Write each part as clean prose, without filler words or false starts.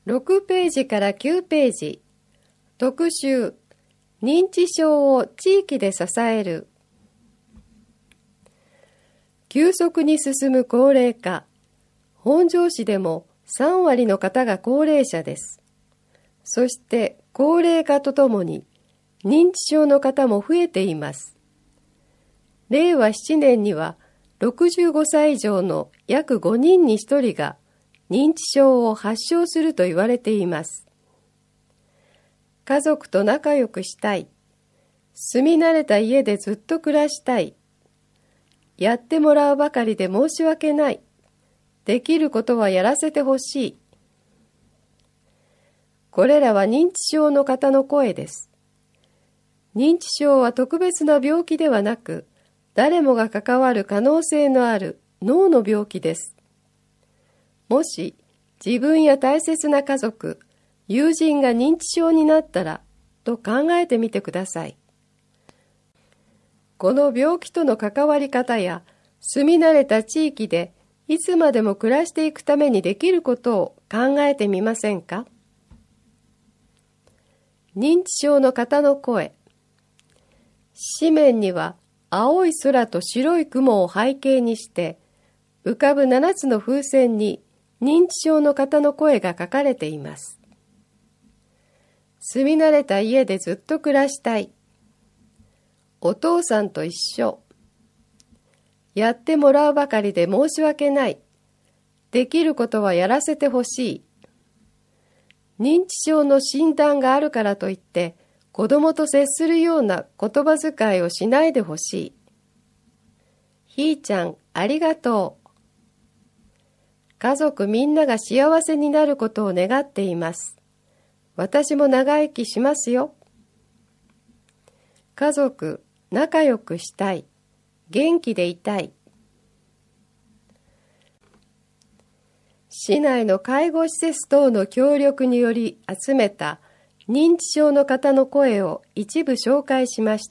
6ページから9ページ、特集、認知症を地域で支える。急速に進む高齢化。本庄市でも3割の方が高齢者です。そして高齢化とともに認知症の方も増えています。令和7年には65歳以上の約5人に1人が認知症を発症すると言われています。家族と仲良くしたい。住み慣れた家でずっと暮らしたい。やってもらうばかりで申し訳ない。できることはやらせてほしい。これらは認知症の方の声です。認知症は特別な病気ではなく、誰もが関わる可能性のある脳の病気です。もし自分や大切な家族、友人が認知症になったらと考えてみてください。この病気との関わり方や住み慣れた地域でいつまでも暮らしていくためにできることを考えてみませんか？認知症の方の声。紙面には青い空と白い雲を背景にして浮かぶ7つの風船に認知症の方の声が書かれています。住み慣れた家でずっと暮らしたい。お父さんと一緒。やってもらうばかりで申し訳ない。できることはやらせてほしい。認知症の診断があるからといって子供と接するような言葉遣いをしないでほしい。ひーちゃん、ありがとう。家族みんなが幸せになることを願っています。私も長生きしますよ。家族、仲良くしたい。元気でいたい。市内の介護施設等の協力により集めた認知症の方の声を一部紹介しました。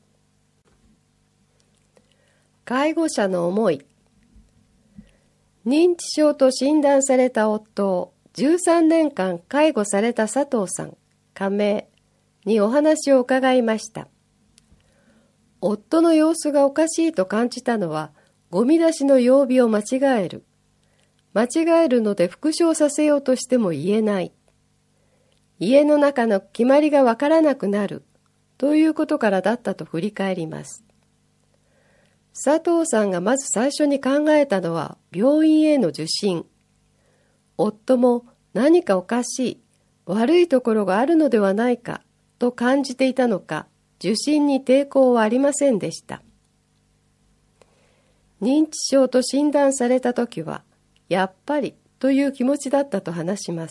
介護者の思い。認知症と診断された夫を13年間介護された佐藤さん、加盟にお話を伺いました。夫の様子がおかしいと感じたのは、ゴミ出しの曜日を間違える。間違えるので復唱させようとしても言えない。家の中の決まりがわからなくなる。ということからだったと振り返ります。佐藤さんがまず最初に考えたのは病院への受診。夫も何かおかしい、悪いところがあるのではないかと感じていたのか、受診に抵抗はありませんでした。認知症と診断されたときは、やっぱりという気持ちだったと話します。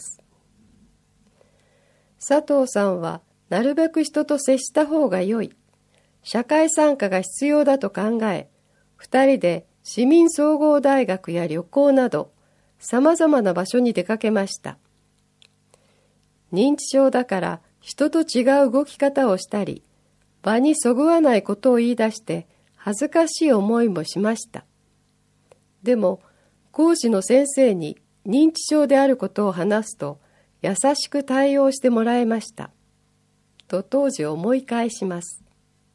佐藤さんはなるべく人と接した方が良い、社会参加が必要だと考え、2人で市民総合大学や旅行など、さまざまな場所に出かけました。認知症だから人と違う動き方をしたり、場にそぐわないことを言い出して恥ずかしい思いもしました。でも、講師の先生に認知症であることを話すと、優しく対応してもらえました。と当時思い返します。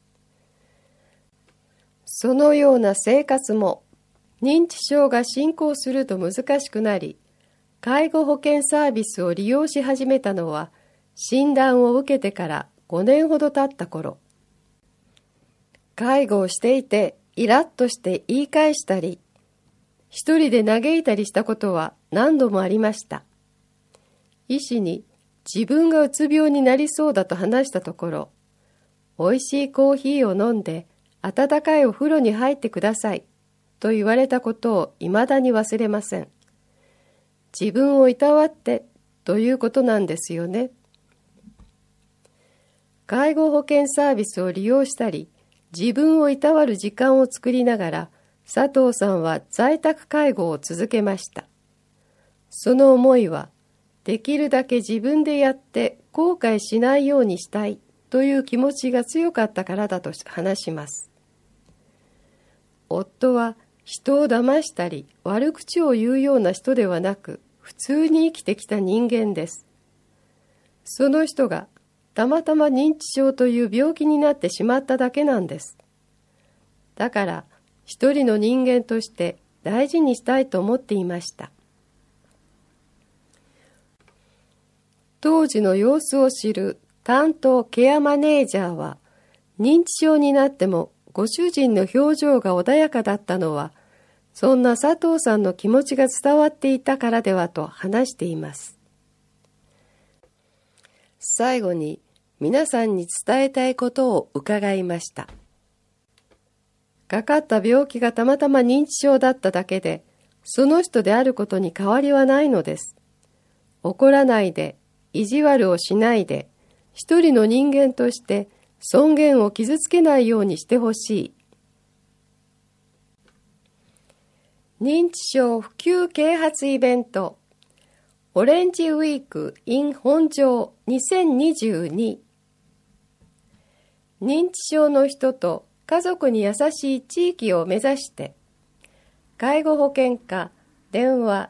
そのような生活も、認知症が進行すると難しくなり、介護保険サービスを利用し始めたのは、診断を受けてから5年ほど経った頃。介護をしていてイラッとして言い返したり、一人で嘆いたりしたことは何度もありました。医師に自分がうつ病になりそうだと話したところ、おいしいコーヒーを飲んで温かいお風呂に入ってくださいと言われたことを未だに忘れません。自分をいたわってということなんですよね。介護保険サービスを利用したり、自分をいたわる時間を作りながら、佐藤さんは在宅介護を続けました。その思いは、できるだけ自分でやって後悔しないようにしたいという気持ちが強かったからだと話します。夫は人を騙したり悪口を言うような人ではなく、 普通に生きてきた人間です。その人がたまたま認知症という病気になってしまっただけなんです。だから一人の人間として大事にしたいと思っていました。当時の様子を知る担当ケアマネージャーは、認知症になってもご主人の表情が穏やかだったのは、そんな佐藤さんの気持ちが伝わっていたからではと話しています。最後に皆さんに伝えたいことを伺いました。かかった病気がたまたま認知症だっただけで、その人であることに変わりはないのです。怒らないで、意地悪をしないで、一人の人間として尊厳を傷つけないようにしてほしい。認知症普及啓発イベントオレンジウィーク in 本庄2022。認知症の人と家族に優しい地域を目指して、介護保険課電話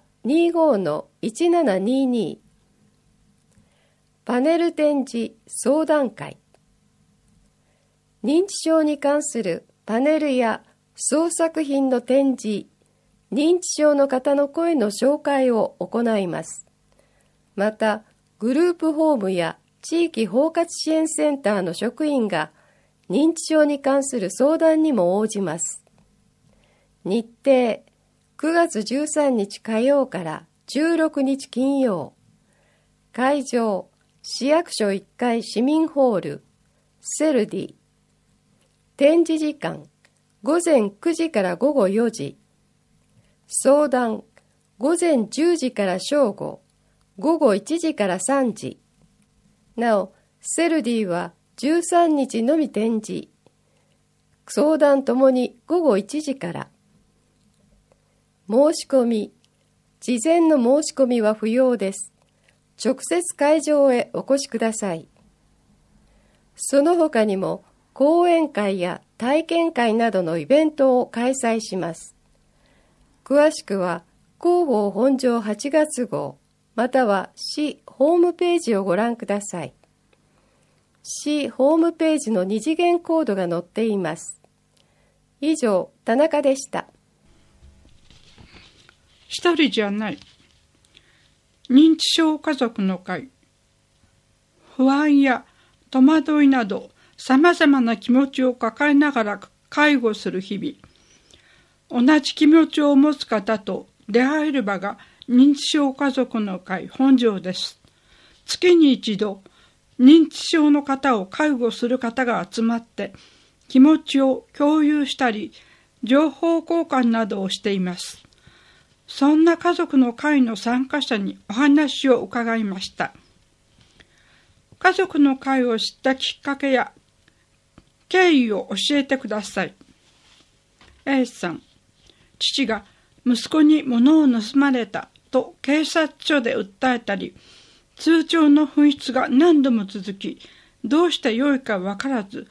25-1722 パネル展示相談会。認知症に関するパネルや創作品の展示、認知症の方の声の紹介を行います。また、グループホームや地域包括支援センターの職員が認知症に関する相談にも応じます。日程、9月13日火曜から16日金曜。会場、市役所1階市民ホール、セルディ。展示時間、午前9時から午後4時。相談、午前10時から正午。午後1時から3時。なお、セルディは13日のみ展示。相談ともに午後1時から。申し込み。事前の申し込みは不要です。直接会場へお越しください。その他にも講演会や体験会などのイベントを開催します。詳しくは広報本庄8月号。または市ホームページをご覧ください。市ホームページの二次元コードが載っています。以上、田中でした。 一人じゃない。認知症家族の会。不安や戸惑いなど、さまざまな気持ちを抱えながら介護する日々。同じ気持ちを持つ方と出会える場が認知症家族の会本庄です。月に一度、認知症の方を介護する方が集まって気持ちを共有したり、情報交換などをしています。そんな家族の会の参加者にお話を伺いました。家族の会を知ったきっかけや経緯を教えてください。A さん、父が息子に物を盗まれたと警察署で訴えたり、通帳の紛失が何度も続き、どうしてよいか分からず、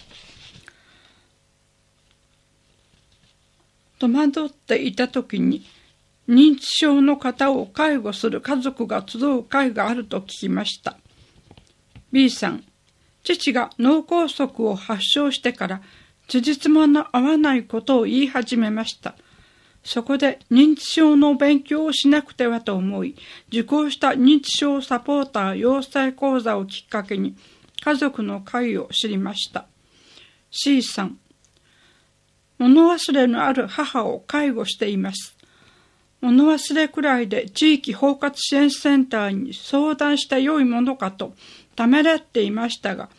戸惑っていたときに、認知症の方を介護する家族が集う会があると聞きました。B さん、父が脳梗塞を発症してから辻褄の合わないことを言い始めました。そこで認知症の勉強をしなくてはと思い、受講した認知症サポーター養成講座をきっかけに家族の会を知りました。C さん、物忘れのある母を介護しています。物忘れくらいで地域包括支援センターに相談して良いものかとためらっていましたが、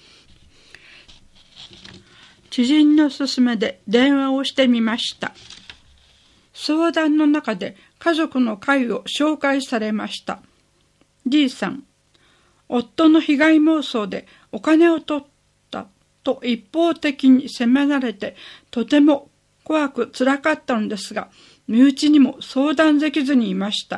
知人の勧めで電話をしてみました。相談の中で家族の会を紹介されました。D さん、夫の被害妄想でお金を取ったと一方的に責められてとても怖く辛かったのですが、身内にも相談できずにいました。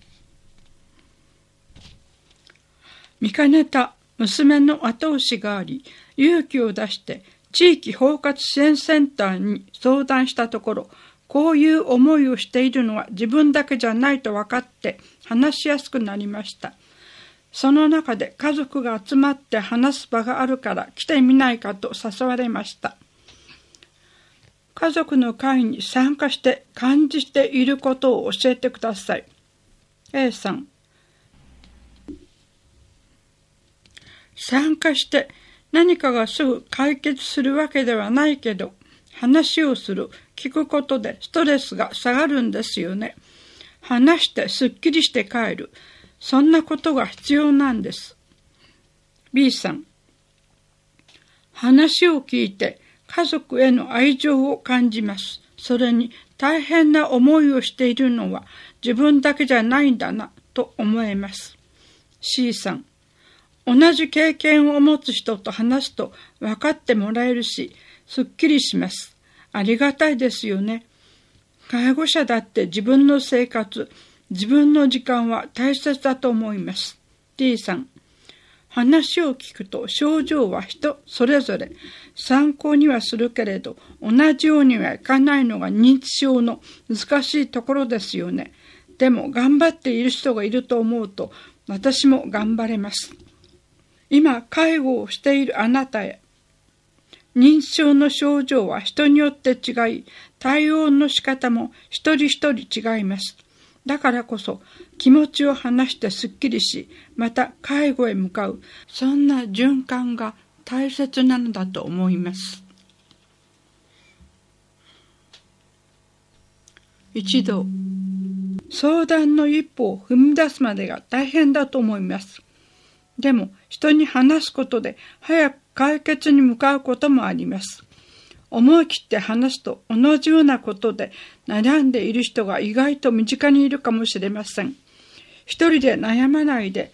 見かねた娘の後押しがあり、勇気を出して地域包括支援センターに相談したところ、 こういう思いをしているのは自分だけじゃないと分かって話しやすくなりました。その中で家族が集まって話す場があるから来てみないかと誘われました。家族の会に参加して感じていることを教えてください。A さん。参加して何かがすぐ解決するわけではないけど、話をする、聞くことでストレスが下がるんですよね。話してすっきりして帰る。そんなことが必要なんです。B さん。話を聞いて家族への愛情を感じます。それに大変な思いをしているのは自分だけじゃないんだなと思えます。C さん。同じ経験を持つ人と話すと分かってもらえるし、すっきりします。ありがたいですよね。介護者だって自分の生活、自分の時間は大切だと思います。D さん。話を聞くと症状は人それぞれ参考にはするけれど同じようにはいかないのが認知症の難しいところですよね。でも頑張っている人がいると思うと私も頑張れます。今介護をしているあなたへ。認知症の症状は人によって違い、対応の仕方も一人一人違います。だからこそ気持ちを話してすっきりし、また介護へ向かう、そんな循環が大切なのだと思います。一度、相談の一歩を踏み出すまでが大変だと思います。でも人に話すことで早く解決に向かうこともあります。思い切って話すと同じようなことで悩んでいる人が意外と身近にいるかもしれません。一人で悩まないで、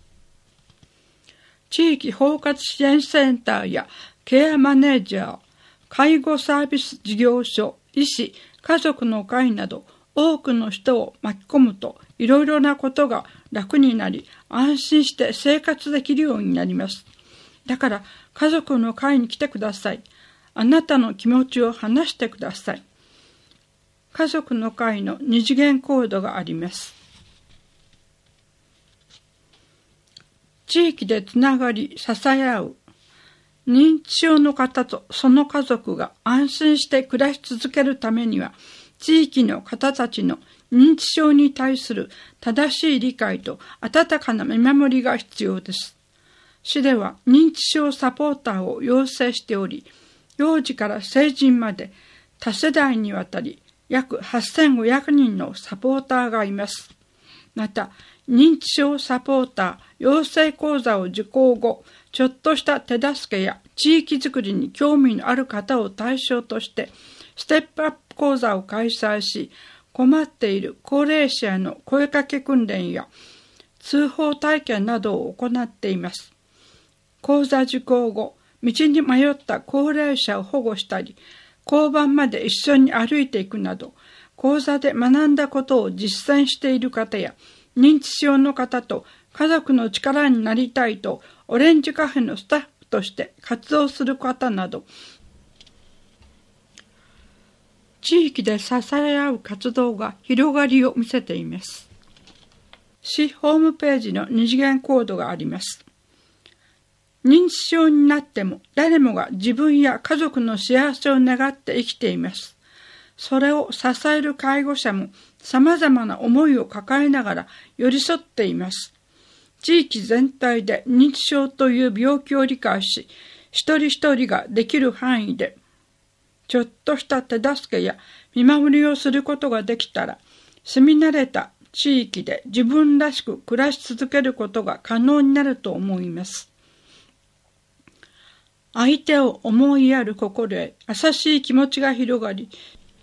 地域包括支援センターやケアマネージャー、介護サービス事業所、医師、家族の会など多くの人を巻き込むといろいろなことが楽になり、安心して生活できるようになります。だから家族の会に来てください。あなたの気持ちを話してください。家族の会の二次元コードがあります。地域でつながり支え合う。認知症の方とその家族が安心して暮らし続けるためには、地域の方たちの認知症に対する正しい理解と温かな見守りが必要です。市では認知症サポーターを養成しており、幼児から成人まで多世代にわたり約8500人のサポーターがいます。また、認知症サポーター養成講座を受講後、ちょっとした手助けや地域づくりに興味のある方を対象として、ステップアップ講座を開催し、困っている高齢者への声かけ訓練や通報体験などを行っています。講座受講後、道に迷った高齢者を保護したり、交番まで一緒に歩いていくなど、講座で学んだことを実践している方や、認知症の方と家族の力になりたいと、オレンジカフェのスタッフとして活動する方など、地域で支え合う活動が広がりを見せています。市ホームページの二次元コードがあります。認知症になっても誰もが自分や家族の幸せを願って生きています。それを支える介護者も様々な思いを抱えながら寄り添っています。地域全体で認知症という病気を理解し、一人一人ができる範囲でちょっとした手助けや見守りをすることができたら、住み慣れた地域で自分らしく暮らし続けることが可能になると思います。相手を思いやる心へ優しい気持ちが広がり、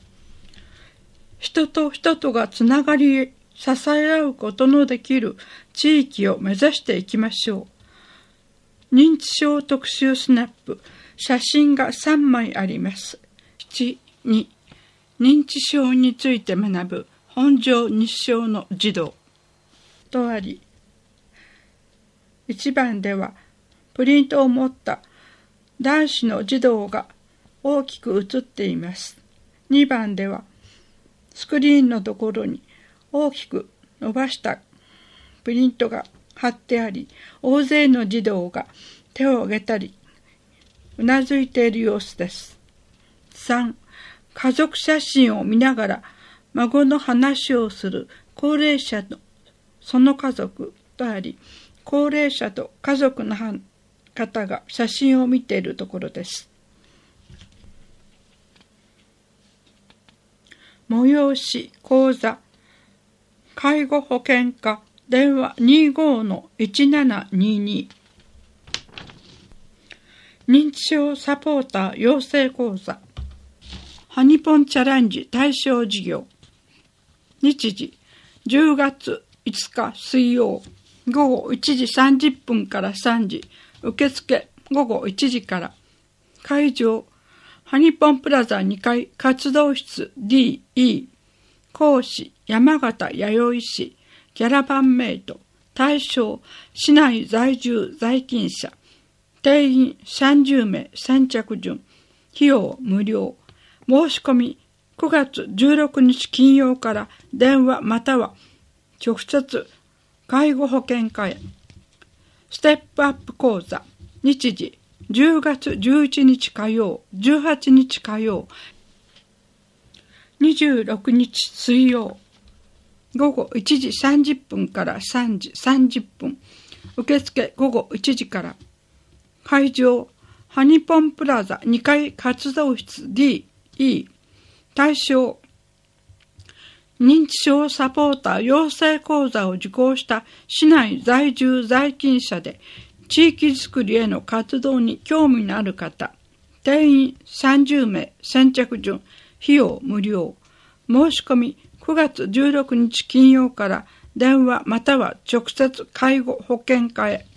人と人とがつながり支え合うことのできる地域を目指していきましょう。認知症特集スナップ、写真が3枚あります。7.2 認知症について学ぶ本庄日症の児童とあり、1番ではプリントを持った男子の児童が大きく写っています。2番ではスクリーンのところに大きく伸ばしたプリントが貼ってあり、大勢の児童が手を挙げたり、うなずいている様子です。3、家族写真を見ながら孫の話をする高齢者とその家族とあり、高齢者と家族の方が写真を見ているところです。催し講座介護保険課電話 25-1722 認知症サポーター養成講座ハニポンチャレンジ対象事業日時10月5日水曜午後1時30分から3時受付午後1時から会場ハニポンプラザ2階活動室 DE 講師山形弥生市ギャラバンメイト対象市内在住在勤者定員30名先着順費用無料申し込み9月16日金曜から電話または直接介護保険課へステップアップ講座日時10月11日火曜18日火曜26日水曜午後1時30分から3時30分受付午後1時から会場ハニポンプラザ2階活動室 DE 対象認知症サポーター養成講座を受講した市内在住在勤者で地域づくりへの活動に興味のある方定員30名先着順費用無料申し込み9月16日金曜から電話または直接介護保険課へ